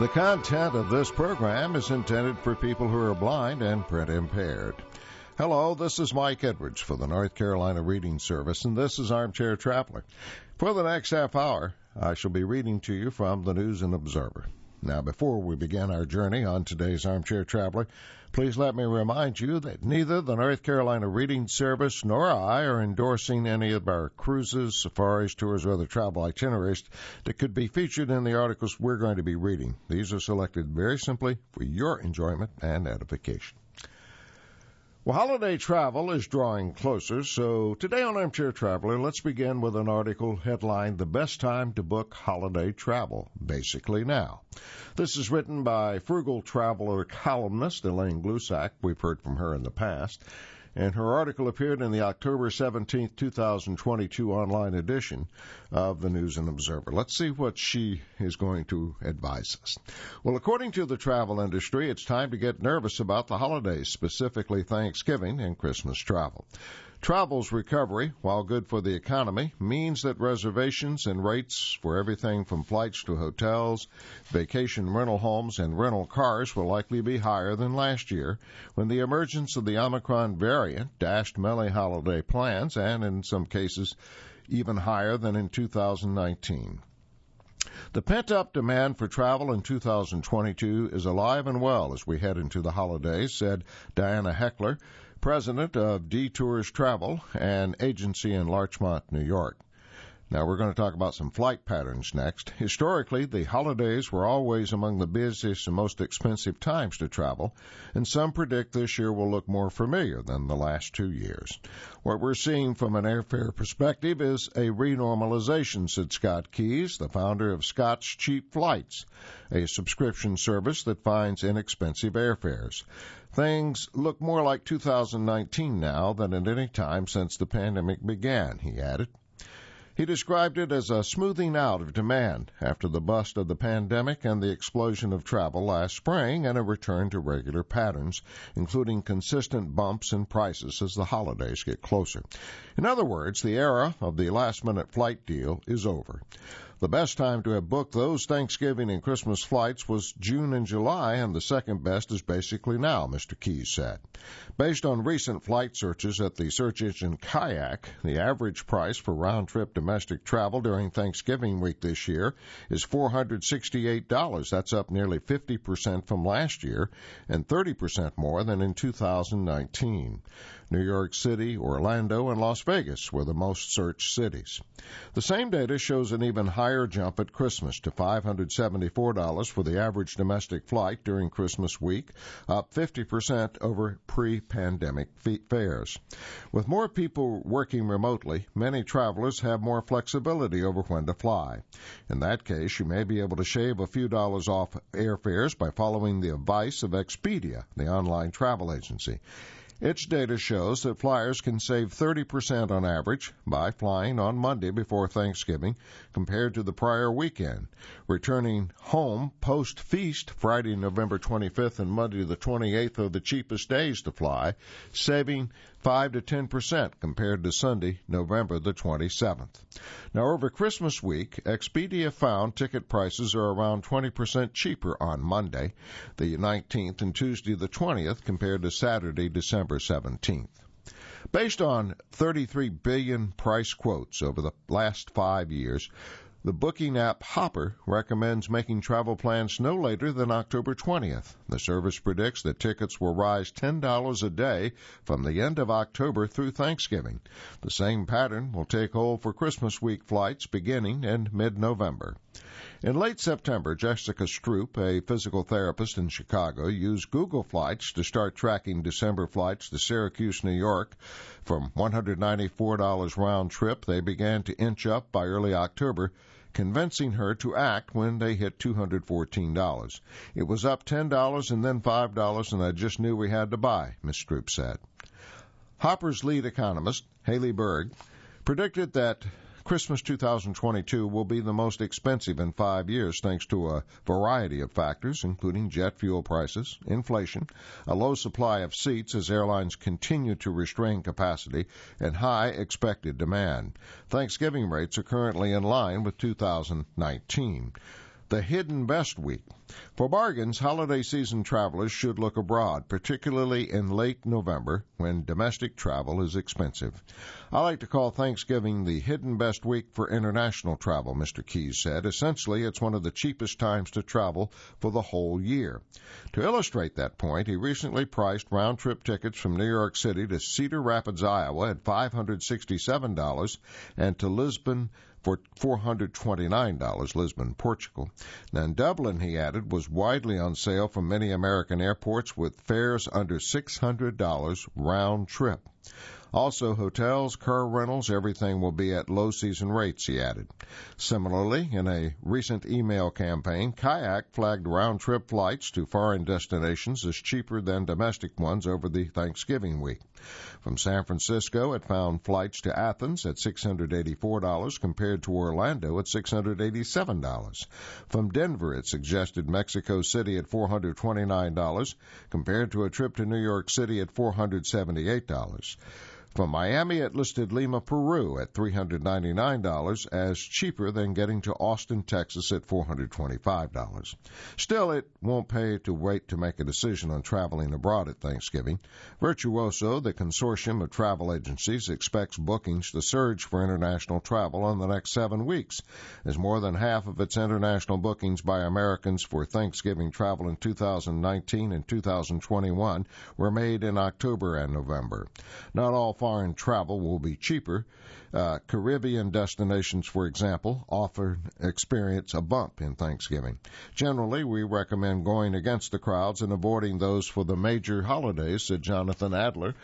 The content of this program is intended for people who are blind and print impaired. Hello, this is Mike Edwards for the North Carolina Reading Service, and this is Armchair Traveler. For the next half hour, I shall be reading to you from the News and Observer. Now, before we begin our journey on today's Armchair Traveler, please let me remind you that neither the North Carolina Reading Service nor I are endorsing any of our cruises, safaris, tours, or other travel itineraries that could be featured in the articles we're going to be reading. These are selected very simply for your enjoyment and edification. Well, holiday travel is drawing closer, so today on Armchair Traveler, let's begin with an article headlined, "The Best Time to Book Holiday Travel, Basically Now." This is written by frugal traveler columnist Elaine Glusak. We've heard from her in the past. And her article appeared in the October 17, 2022 online edition of the News and Observer. Let's see what she is going to advise us. Well, according to the travel industry, it's time to get nervous about the holidays, specifically Thanksgiving and Christmas travel. Travel's recovery, while good for the economy, means that reservations and rates for everything from flights to hotels, vacation rental homes, and rental cars will likely be higher than last year, when the emergence of the Omicron variant dashed many holiday plans, and in some cases even higher than in 2019. The pent-up demand for travel in 2022 is alive and well as we head into the holidays, said Diana Heckler, president of Detours Travel, an agency in Larchmont, New York. Now, we're going to talk about some flight patterns next. Historically, the holidays were always among the busiest and most expensive times to travel, and some predict this year will look more familiar than the last 2 years. What we're seeing from an airfare perspective is a renormalization, said Scott Keys, the founder of Scott's Cheap Flights, a subscription service that finds inexpensive airfares. Things look more like 2019 now than at any time since the pandemic began, he added. He described it as a smoothing out of demand after the bust of the pandemic and the explosion of travel last spring, and a return to regular patterns, including consistent bumps in prices as the holidays get closer. In other words, the era of the last-minute flight deal is over. The best time to have booked those Thanksgiving and Christmas flights was June and July, and the second best is basically now, Mr. Keys said. Based on recent flight searches at the search engine Kayak, the average price for round-trip domestic travel during Thanksgiving week this year is $468. That's up nearly 50% from last year and 30% more than in 2019. New York City, Orlando, and Las Vegas were the most searched cities. The same data shows an even higher jump at Christmas to $574 for the average domestic flight during Christmas week, up 50% over pre-pandemic fares. With more people working remotely, many travelers have more flexibility over when to fly. In that case, you may be able to shave a few dollars off airfares by following the advice of Expedia, the online travel agency. Its data shows that flyers can save 30% on average by flying on Monday before Thanksgiving compared to the prior weekend, returning home post-feast Friday, November 25th and Monday the 28th are the cheapest days to fly, saving 5 to 10% compared to Sunday, November the 27th. Now, over Christmas week, Expedia found ticket prices are around 20% cheaper on Monday, the 19th, and Tuesday the 20th compared to Saturday, December 17th. Based on 33 billion price quotes over the last 5 years, the booking app Hopper recommends making travel plans no later than October 20th. The service predicts that tickets will rise $10 a day from the end of October through Thanksgiving. The same pattern will take hold for Christmas week flights beginning in mid-November. In late September, Jessica Stroop, a physical therapist in Chicago, used Google Flights to start tracking December flights to Syracuse, New York. From $194 round trip, they began to inch up by early October, convincing her to act when they hit $214. It was up $10 and then $5, and I just knew we had to buy, Ms. Stroop said. Hopper's lead economist, Haley Berg, predicted that Christmas 2022 will be the most expensive in 5 years thanks to a variety of factors, including jet fuel prices, inflation, a low supply of seats as airlines continue to restrain capacity, and high expected demand. Thanksgiving rates are currently in line with 2019. The Hidden Best Week, For bargains, holiday season travelers should look abroad, particularly in late November when domestic travel is expensive. I like to call Thanksgiving the hidden best week for international travel, Mr. Keyes said. Essentially, it's one of the cheapest times to travel for the whole year. To illustrate that point, he recently priced round-trip tickets from New York City to Cedar Rapids, Iowa at $567 and to Lisbon for $429, Lisbon, Portugal. Then Dublin, he added, was widely on sale from many American airports with fares under $600 round trip. Also, hotels, car rentals, everything will be at low season rates, he added. Similarly, in a recent email campaign, Kayak flagged round-trip flights to foreign destinations as cheaper than domestic ones over the Thanksgiving week. From San Francisco, it found flights to Athens at $684 compared to Orlando at $687. From Denver, it suggested Mexico City at $429 compared to a trip to New York City at $478. From Miami, it listed Lima, Peru at $399 as cheaper than getting to Austin, Texas at $425. Still, it won't pay to wait to make a decision on traveling abroad at Thanksgiving. Virtuoso, the consortium of travel agencies, expects bookings to surge for international travel in the next 7 weeks, as more than half of its international bookings by Americans for Thanksgiving travel in 2019 and 2021 were made in October and November. Not all foreign travel will be cheaper. Caribbean destinations, for example, often experience a bump in Thanksgiving. Generally, we recommend going against the crowds and avoiding those for the major holidays, said Jonathan Alder,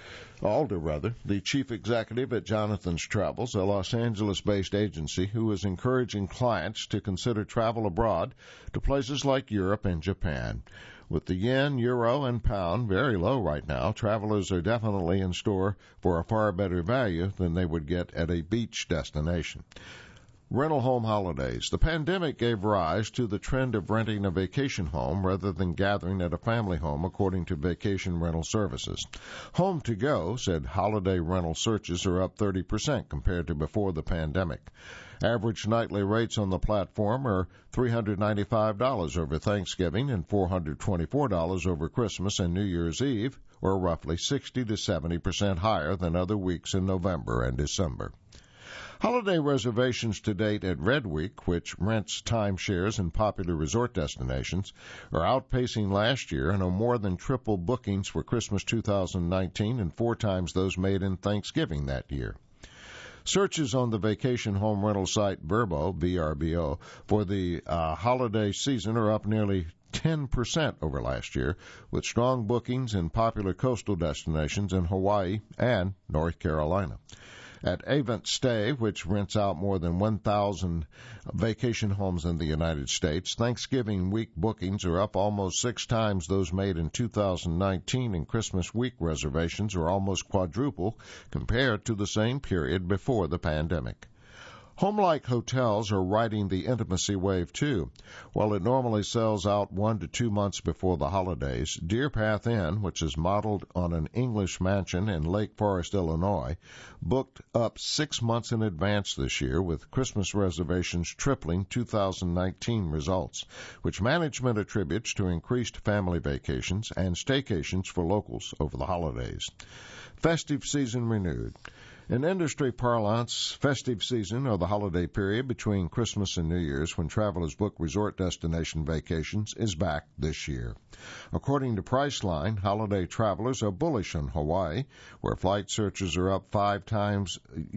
the chief executive at Jonathan's Travels, a Los Angeles-based agency who is encouraging clients to consider travel abroad to places like Europe and Japan. With the yen, euro, and pound very low right now, travelers are definitely in store for a far better value than they would get at a beach destination. Rental home holidays. The pandemic gave rise to the trend of renting a vacation home rather than gathering at a family home, according to Vacation Rental Services. Home to Go said holiday rental searches are up 30% compared to before the pandemic. Average nightly rates on the platform are $395 over Thanksgiving and $424 over Christmas and New Year's Eve, or roughly 60 to 70% higher than other weeks in November and December. Holiday reservations to date at Red Week, which rents timeshares in popular resort destinations, are outpacing last year and are more than triple bookings for Christmas 2019 and 4 times those made in Thanksgiving that year. Searches on the vacation home rental site Vrbo, VRBO, for the holiday season are up nearly 10% over last year, with strong bookings in popular coastal destinations in Hawaii and North Carolina. At Avent Stay, which rents out more than 1,000 vacation homes in the United States, Thanksgiving week bookings are up almost 6 times those made in 2019, and Christmas week reservations are almost quadruple compared to the same period before the pandemic. Home-like hotels are riding the intimacy wave, too. While it normally sells out 1 to 2 months before the holidays, Deer Path Inn, which is modeled on an English mansion in Lake Forest, Illinois, booked up 6 months in advance this year, with Christmas reservations tripling 2019 results, which management attributes to increased family vacations and staycations for locals over the holidays. Festive season renewed. In industry parlance, festive season, or the holiday period between Christmas and New Year's when travelers book resort destination vacations, is back this year. According to Priceline, holiday travelers are bullish on Hawaii, where flight searches are up 5 times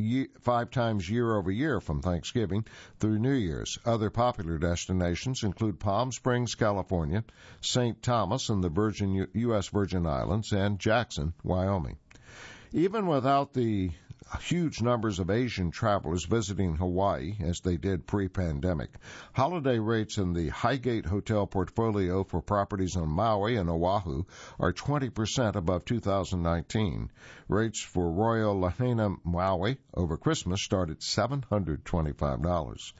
year over year from Thanksgiving through New Year's. Other popular destinations include Palm Springs, California, St. Thomas in the U.S. Virgin Islands, and Jackson, Wyoming. Even without the huge numbers of Asian travelers visiting Hawaii, as they did pre-pandemic, holiday rates in the Highgate Hotel portfolio for properties on Maui and Oahu are 20% above 2019. Rates for Royal Lahaina Maui over Christmas start at $725.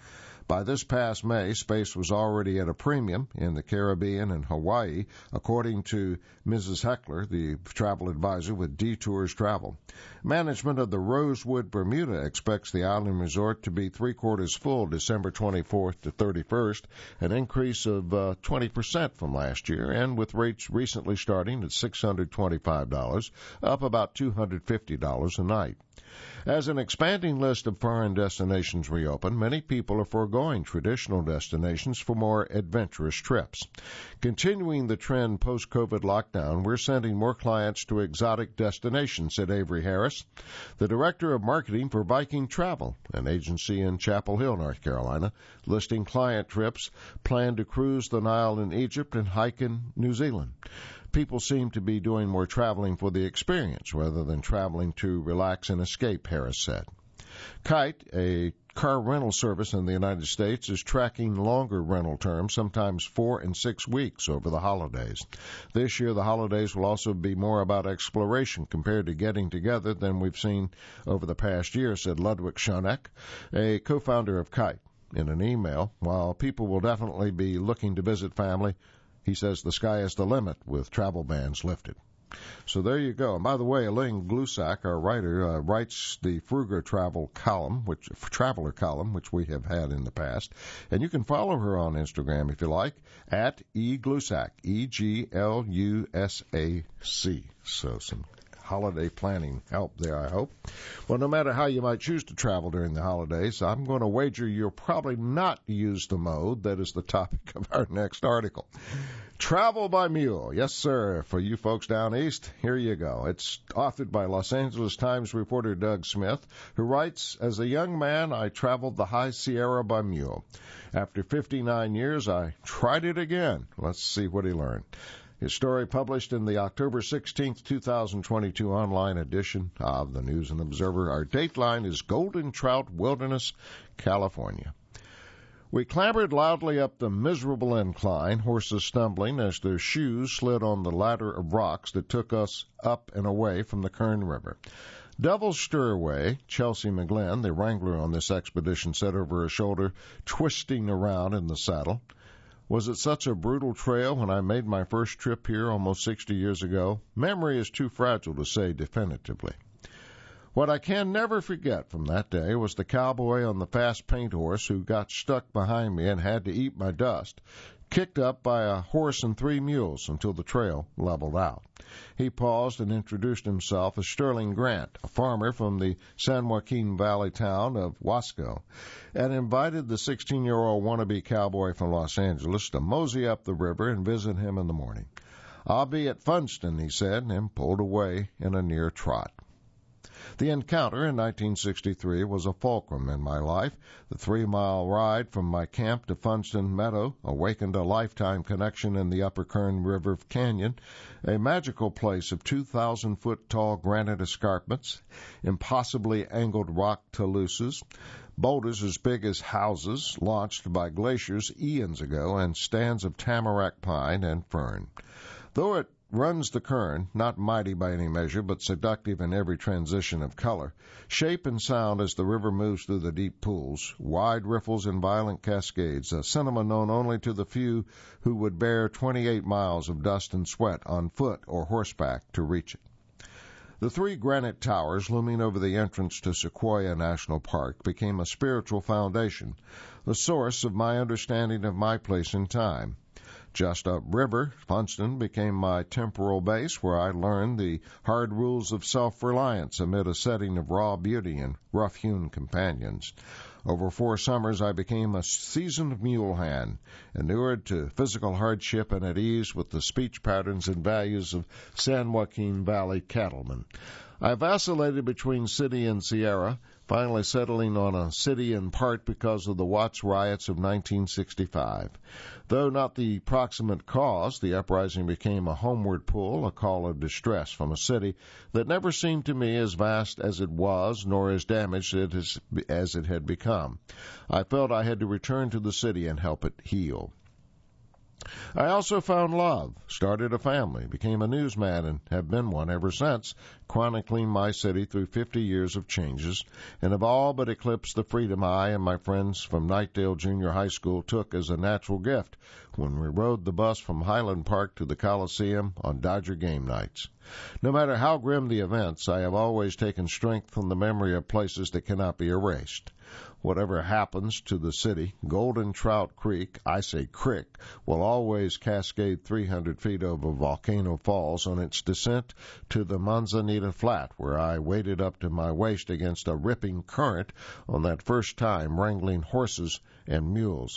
By this past May, space was already at a premium in the Caribbean and Hawaii, according to Mrs. Heckler, the travel advisor with Detours Travel. Management of the Rosewood Bermuda expects the island resort to be three-quarters full December 24th to 31st, an increase of 20% from last year, and with rates recently starting at $625, up about $250 a night. As an expanding list of foreign destinations reopen, many people are foregoing traditional destinations for more adventurous trips. Continuing the trend post-COVID lockdown, we're sending more clients to exotic destinations, said Avery Harris, the director of marketing for Viking Travel, an agency in Chapel Hill, North Carolina, listing client trips planned to cruise the Nile in Egypt and hike in New Zealand. People seem to be doing more traveling for the experience rather than traveling to relax and escape, Harris said. Kite, a car rental service in the United States, is tracking longer rental terms, sometimes 4 and 6 weeks over the holidays. This year, the holidays will also be more about exploration compared to getting together than we've seen over the past year, said Ludwig Schoeneck, a co-founder of Kite. In an email, while people will definitely be looking to visit family, he says the sky is the limit with travel bans lifted. So there you go. And by the way, Elaine Glusak, our writer, writes the Fruger Traveler column, which we have had in the past. And you can follow her on Instagram if you like, at eGlusak, EGLUSAC. So some holiday planning help there, I hope. Well, no matter how you might choose to travel during the holidays, I'm going to wager you'll probably not use the mode that is the topic of our next article. Travel by mule. Yes, sir. For you folks down east, here you go. It's authored by Los Angeles Times reporter Doug Smith, who writes, as a young man, I traveled the High Sierra by mule. After 59 years, I tried it again. Let's see what he learned. His story published in the October 16, 2022 online edition of the News and Observer. Our dateline is Golden Trout Wilderness, California. We clambered loudly up the miserable incline, horses stumbling as their shoes slid on the ladder of rocks that took us up and away from the Kern River. Devil's Stirway, Chelsea McGlynn, the wrangler on this expedition, said over her shoulder, twisting around in the saddle. Was it such a brutal trail when I made my first trip here almost 60 years ago? Memory is too fragile to say definitively. What I can never forget from that day was the cowboy on the fast paint horse who got stuck behind me and had to eat my dust, kicked up by a horse and 3 mules until the trail leveled out. He paused and introduced himself as Sterling Grant, a farmer from the San Joaquin Valley town of Wasco, and invited the 16-year-old wannabe cowboy from Los Angeles to mosey up the river and visit him in the morning. I'll be at Funston, he said, and pulled away in a near trot. The encounter in 1963 was a fulcrum in my life. The 3-mile ride from my camp to Funston Meadow awakened a lifetime connection in the Upper Kern River Canyon, a magical place of 2,000-foot-tall granite escarpments, impossibly angled rock taluses, boulders as big as houses launched by glaciers eons ago, and stands of tamarack pine and fern. Though it runs the Kern, not mighty by any measure, but seductive in every transition of color, shape and sound as the river moves through the deep pools, wide riffles and violent cascades, a cinema known only to the few who would bear 28 miles of dust and sweat on foot or horseback to reach it. The 3 granite towers looming over the entrance to Sequoia National Park became a spiritual foundation, the source of my understanding of my place in time. Just upriver, Funston became my temporal base where I learned the hard rules of self-reliance amid a setting of raw beauty and rough-hewn companions. Over 4 summers, I became a seasoned mule hand, inured to physical hardship and at ease with the speech patterns and values of San Joaquin Valley cattlemen. I vacillated between city and Sierra, finally settling on a city in part because of the Watts riots of 1965. Though not the proximate cause, the uprising became a homeward pull, a call of distress from a city that never seemed to me as vast as it was, nor as damaged as it had become. I felt I had to return to the city and help it heal. I also found love, started a family, became a newsman, and have been one ever since, chronicling my city through 50 years of changes, and have all but eclipsed the freedom I and my friends from Knightdale Junior High School took as a natural gift when we rode the bus from Highland Park to the Coliseum on Dodger game nights. No matter how grim the events, I have always taken strength from the memory of places that cannot be erased. Whatever happens to the city, Golden Trout Creek, I say crick, will always cascade 300 feet over Volcano Falls on its descent to the Manzanita Flat, where I waded up to my waist against a ripping current on that first time wrangling horses and mules.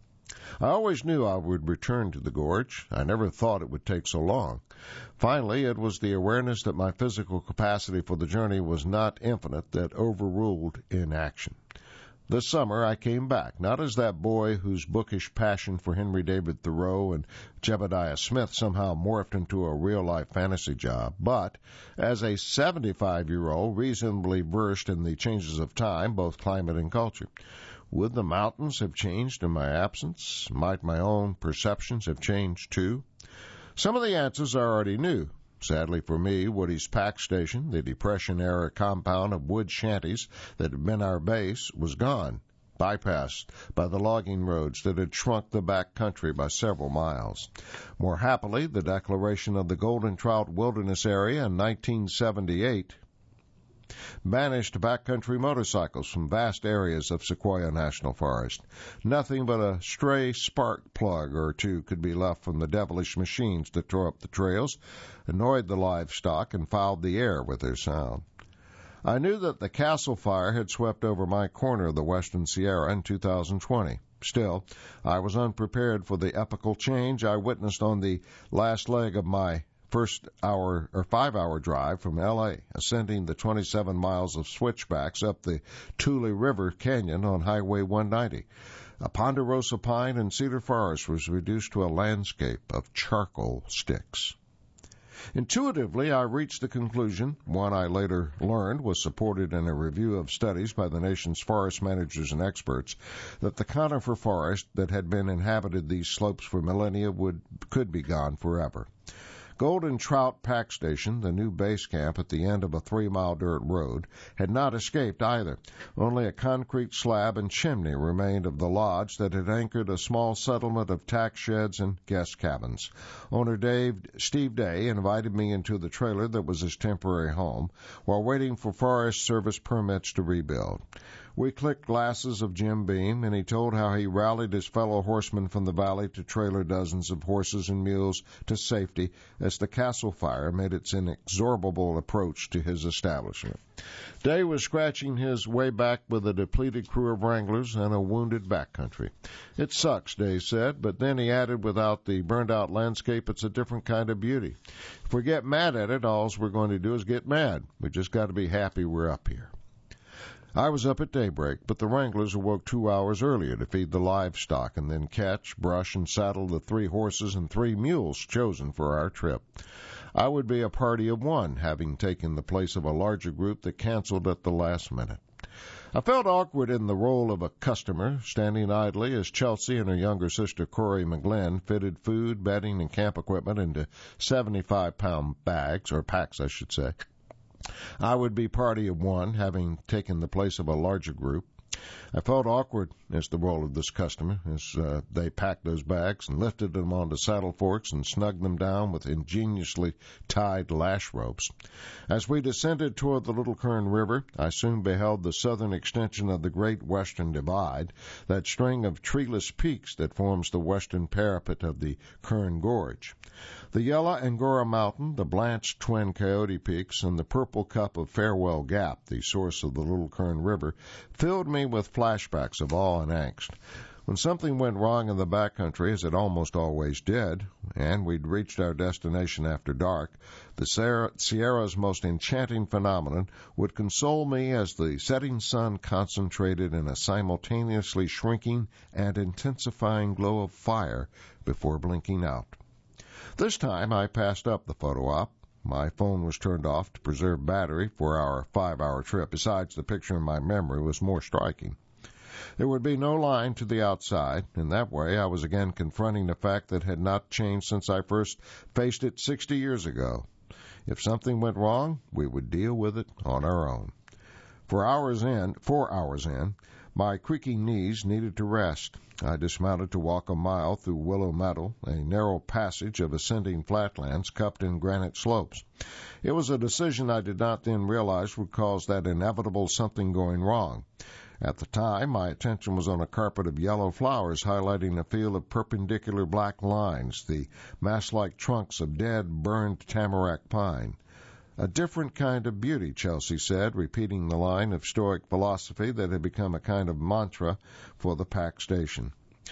I always knew I would return to the gorge. I never thought it would take so long. Finally, it was the awareness that my physical capacity for the journey was not infinite that overruled inaction. This summer I came back, not as that boy whose bookish passion for Henry David Thoreau and Jebediah Smith somehow morphed into a real-life fantasy job, but as a 75-year-old reasonably versed in the changes of time, both climate and culture. Would the mountains have changed in my absence? Might my own perceptions have changed too? Some of the answers I already knew. Sadly for me, Woody's Pack Station, the Depression-era compound of wood shanties that had been our base, was gone, bypassed by the logging roads that had shrunk the back country by several miles. More happily, the declaration of the Golden Trout Wilderness Area in 1978 banished backcountry motorcycles from vast areas of Sequoia National Forest. Nothing but a stray spark plug or two could be left from the devilish machines that tore up the trails, annoyed the livestock, and fouled the air with their sound. I knew that the Castle Fire had swept over my corner of the Western Sierra in 2020. Still, I was unprepared for the epical change I witnessed on the last leg of my first 5-hour drive from L.A., ascending the 27 miles of switchbacks up the Tule River Canyon on Highway 190. A ponderosa pine and cedar forest was reduced to a landscape of charcoal sticks. Intuitively, I reached the conclusion, one I later learned was supported in a review of studies by the nation's forest managers and experts, that the conifer forest that had been inhabited these slopes for millennia could be gone forever. Golden Trout Pack Station, the new base camp at the end of a 3-mile dirt road, had not escaped either. Only a concrete slab and chimney remained of the lodge that had anchored a small settlement of tack sheds and guest cabins. Owner Steve Day invited me into the trailer that was his temporary home while waiting for Forest Service permits to rebuild. We clicked glasses of Jim Beam, and he told how he rallied his fellow horsemen from the valley to trailer dozens of horses and mules to safety as the Castle Fire made its inexorable approach to his establishment. Day was scratching his way back with a depleted crew of wranglers and a wounded backcountry. It sucks, Day said, but then he added, without the burned-out landscape, it's a different kind of beauty. If we get mad at it, all we're going to do is get mad. We just got to be happy we're up here. I was up at daybreak, but the wranglers awoke 2 hours earlier to feed the livestock and then catch, brush, and saddle the 3 horses and 3 mules chosen for our trip. I would be a party of one, having taken the place of a larger group that canceled at the last minute. I felt awkward in the role of a customer, standing idly as Chelsea and her younger sister Corey McGlynn fitted food, bedding, and camp equipment into 75-pound bags, or packs, I should say. I would be party of one, having taken the place of a larger group. I felt awkward as the role of this customer as they packed those bags and lifted them onto saddle forks and snugged them down with ingeniously tied lash ropes. As we descended toward the Little Kern River, I soon beheld the southern extension of the Great Western Divide, that string of treeless peaks that forms the western parapet of the Kern Gorge. The Yellow Angora Mountain, the blanched Twin Coyote Peaks, and the purple cup of Farewell Gap, the source of the Little Kern River, filled me with flashbacks of awe and angst. When something went wrong in the backcountry, as it almost always did, and we'd reached our destination after dark, the Sierra's most enchanting phenomenon would console me as the setting sun concentrated in a simultaneously shrinking and intensifying glow of fire before blinking out. This time I passed up the photo op. My phone was turned off to preserve battery for our 5-hour trip. Besides, the picture in my memory was more striking. There would be no line to the outside. In that way, I was again confronting a fact that had not changed since I first faced it 60 years ago. If something went wrong, we would deal with it on our own. 4 hours in, my creaking knees needed to rest. I dismounted to walk a mile through Willow Meadow, a narrow passage of ascending flatlands cupped in granite slopes. It was a decision I did not then realize would cause that inevitable something going wrong. At the time, my attention was on a carpet of yellow flowers highlighting a field of perpendicular black lines, the mass-like trunks of dead, burned tamarack pine. A different kind of beauty, Chelsea said, repeating the line of Stoic philosophy that had become a kind of mantra for the pack station.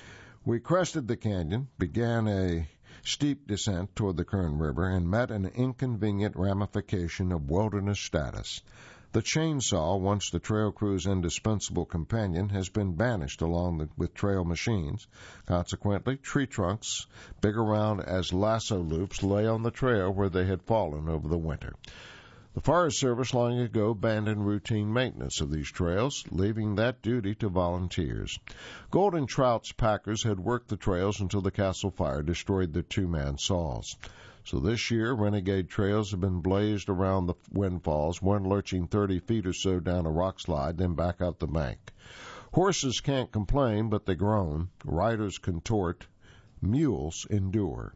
We crested the canyon, began a steep descent toward the Kern River, and met an inconvenient ramification of wilderness status. The chainsaw, once the trail crew's indispensable companion, has been banished along with trail machines. Consequently, tree trunks, big around as lasso loops, lay on the trail where they had fallen over the winter. The Forest Service long ago abandoned routine maintenance of these trails, leaving that duty to volunteers. Golden Trout's packers had worked the trails until the Castle Fire destroyed their two-man saws. So this year, renegade trails have been blazed around the windfalls, one lurching 30 feet or so down a rock slide, then back out the bank. Horses can't complain, but they groan. Riders contort. Mules endure.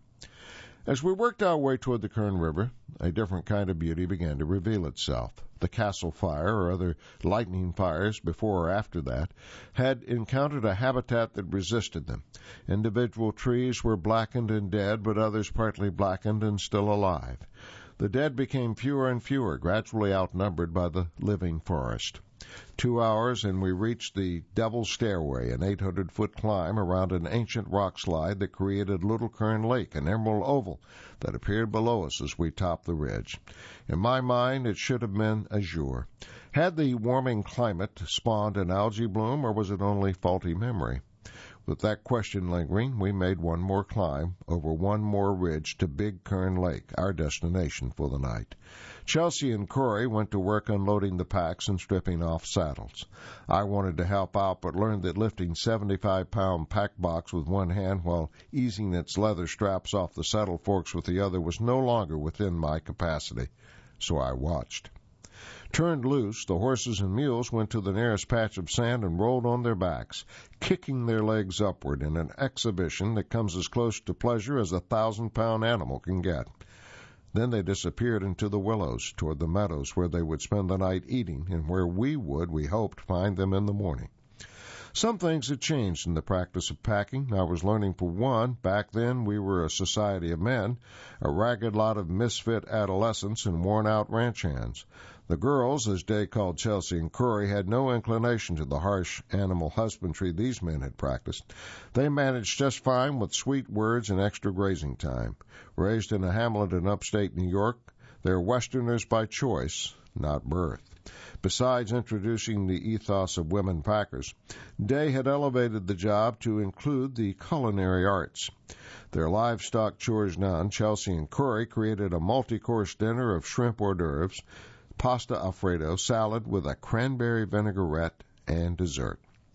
As we worked our way toward the Kern River, a different kind of beauty began to reveal itself. The Castle Fire, or other lightning fires before or after that, had encountered a habitat that resisted them. Individual trees were blackened and dead, but others partly blackened and still alive. The dead became fewer and fewer, gradually outnumbered by the living forest. 2 hours, and we reached the Devil's Stairway, an 800-foot climb around an ancient rock slide that created Little Kern Lake, an emerald oval that appeared below us as we topped the ridge. In my mind, it should have been azure. Had the warming climate spawned an algae bloom, or was it only faulty memory? With that question lingering, we made one more climb over one more ridge to Big Kern Lake, our destination for the night. Chelsea and Corey went to work unloading the packs and stripping off saddles. I wanted to help out, but learned that lifting 75-pound pack box with one hand while easing its leather straps off the saddle forks with the other was no longer within my capacity, so I watched. Turned loose, the horses and mules went to the nearest patch of sand and rolled on their backs, kicking their legs upward in an exhibition that comes as close to pleasure as a 1,000-pound animal can get. Then they disappeared into the willows toward the meadows where they would spend the night eating and where we would, we hoped, find them in the morning. Some things had changed in the practice of packing. I was learning, for one, back then we were a society of men, a ragged lot of misfit adolescents and worn-out ranch hands. The girls, as Day called Chelsea and Corey, had no inclination to the harsh animal husbandry these men had practiced. They managed just fine with sweet words and extra grazing time. Raised in a hamlet in upstate New York, they're Westerners by choice, not birth. Besides introducing the ethos of women packers, Day had elevated the job to include the culinary arts. Their livestock chores done, Chelsea and Corey created a multi-course dinner of shrimp hors d'oeuvres, pasta alfredo, salad with a cranberry vinaigrette, and dessert.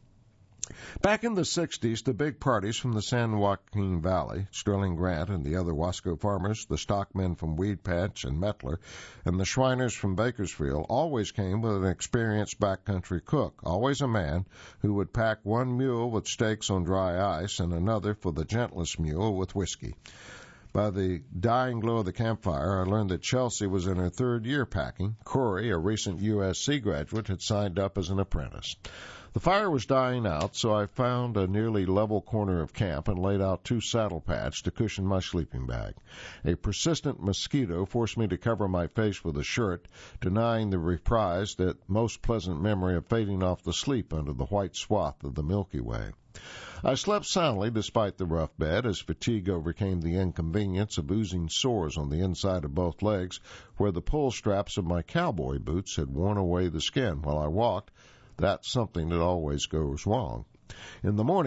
Back in the 60s, the big parties from the San Joaquin Valley, Sterling Grant and the other Wasco farmers, the stockmen from Weed Patch and Mettler, and the Shriners from Bakersfield, always came with an experienced backcountry cook, always a man who would pack one mule with steaks on dry ice and another for the gentlest mule with whiskey. By the dying glow of the campfire, I learned that Chelsea was in her third year packing. Corey, a recent USC graduate, had signed up as an apprentice. The fire was dying out, so I found a nearly level corner of camp and laid out 2 saddle pads to cushion my sleeping bag. A persistent mosquito forced me to cover my face with a shirt, denying the reprise, that most pleasant memory of fading off to sleep under the white swath of the Milky Way. I slept soundly despite the rough bed as fatigue overcame the inconvenience of oozing sores on the inside of both legs where the pull straps of my cowboy boots had worn away the skin while I walked. That's something that always goes wrong. In the morning,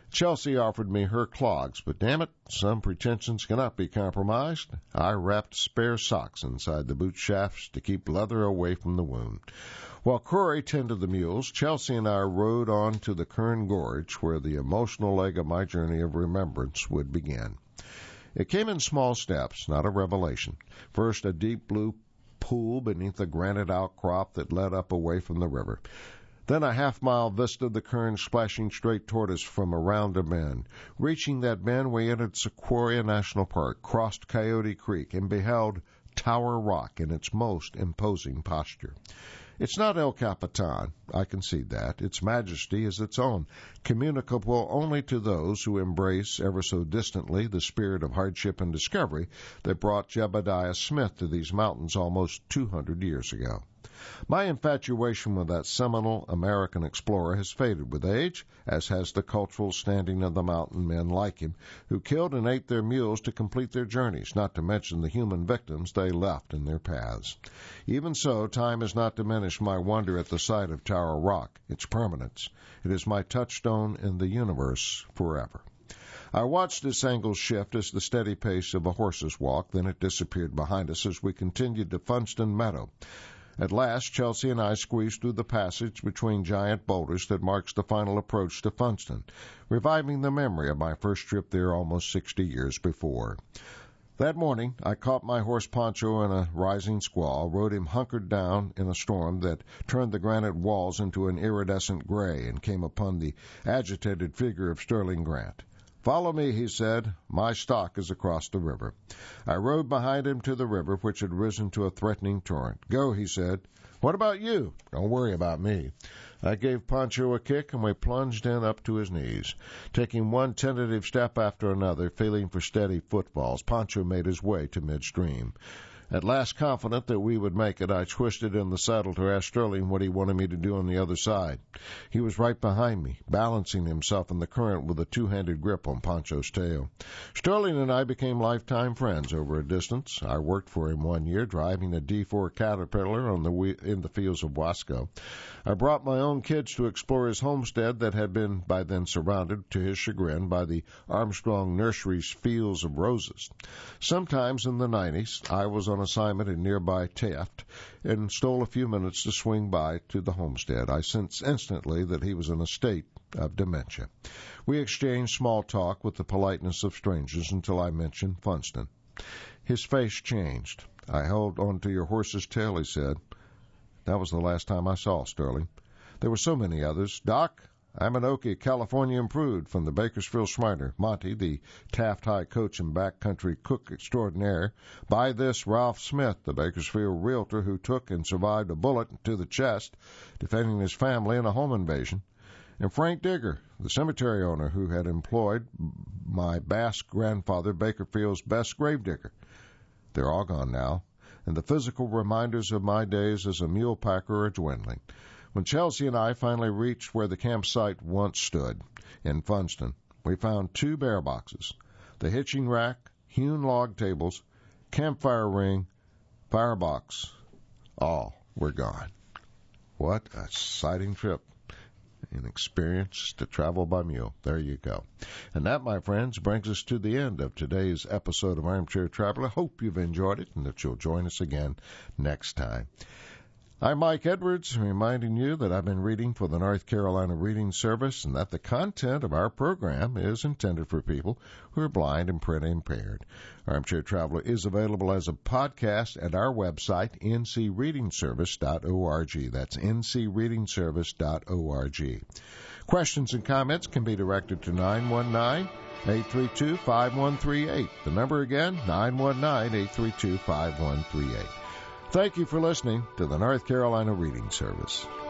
Chelsea offered me her clogs, but damn it, some pretensions cannot be compromised. I wrapped spare socks inside the boot shafts to keep leather away from the wound. While Corey tended the mules, Chelsea and I rode on to the Kern Gorge, where the emotional leg of my journey of remembrance would begin. It came in small steps, not a revelation. First, a deep blue pool beneath a granite outcrop that led up away from the river. Then a half-mile vista of the Kern splashing straight toward us from around a bend. Reaching that bend, we entered Sequoia National Park, crossed Coyote Creek, and beheld Tower Rock in its most imposing posture. It's not El Capitan, I concede that. Its majesty is its own, communicable only to those who embrace, ever so distantly, the spirit of hardship and discovery that brought Jebediah Smith to these mountains almost 200 years ago. My infatuation with that seminal American explorer has faded with age, as has the cultural standing of the mountain men like him, who killed and ate their mules to complete their journeys, not to mention the human victims they left in their paths. Even so, time has not diminished my wonder at the sight of Tower Rock, its permanence. It is my touchstone in the universe forever. I watched its angle shift as the steady pace of a horse's walk, then it disappeared behind us as we continued to Funston Meadow. At last, Chelsea and I squeezed through the passage between giant boulders that marks the final approach to Funston, reviving the memory of my first trip there almost 60 years before. That morning, I caught my horse Pancho in a rising squall, rode him hunkered down in a storm that turned the granite walls into an iridescent gray, and came upon the agitated figure of Sterling Grant. "Follow me," he said. "My stock is across the river." I rode behind him to the river, which had risen to a threatening torrent. "Go," he said. "What about you?" "Don't worry about me." I gave Pancho a kick, and we plunged in up to his knees. Taking one tentative step after another, feeling for steady footfalls, Pancho made his way to midstream. At last, confident that we would make it, I twisted in the saddle to ask Sterling what he wanted me to do on the other side. He was right behind me, balancing himself in the current with a two-handed grip on Pancho's tail. Sterling and I became lifetime friends over a distance. I worked for him 1 year, driving a D4 Caterpillar in the fields of Wasco. I brought my own kids to explore his homestead that had been by then surrounded, to his chagrin, by the Armstrong Nursery's fields of roses. Sometimes in the 90s, I was on assignment in nearby Taft and stole a few minutes to swing by to the homestead. I sensed instantly that he was in a state of dementia. We exchanged small talk with the politeness of strangers until I mentioned Funston. His face changed. "I held on to your horse's tail," he said. "That was the last time I saw Sterling. There were so many others. Doc, I'm an Okie, California Improved, from the Bakersfield Schreiner. Monty, the Taft High coach and backcountry cook extraordinaire. By this, Ralph Smith, the Bakersfield realtor who took and survived a bullet to the chest, defending his family in a home invasion. And Frank Digger, the cemetery owner who had employed my Basque grandfather, Bakersfield's best gravedigger. They're all gone now, and the physical reminders of my days as a mule packer are dwindling. When Chelsea and I finally reached where the campsite once stood, in Funston, we found 2 bear boxes, the hitching rack, hewn log tables, campfire ring, firebox. All were gone. What a exciting trip. An experience to travel by mule. There you go. And that, my friends, brings us to the end of today's episode of Armchair Traveler. Hope you've enjoyed it and that you'll join us again next time. I'm Mike Edwards, reminding you that I've been reading for the North Carolina Reading Service and that the content of our program is intended for people who are blind and print impaired. Armchair Traveler is available as a podcast at our website, ncreadingservice.org. That's ncreadingservice.org. Questions and comments can be directed to 919-832-5138. The number again, 919-832-5138. Thank you for listening to the North Carolina Reading Service.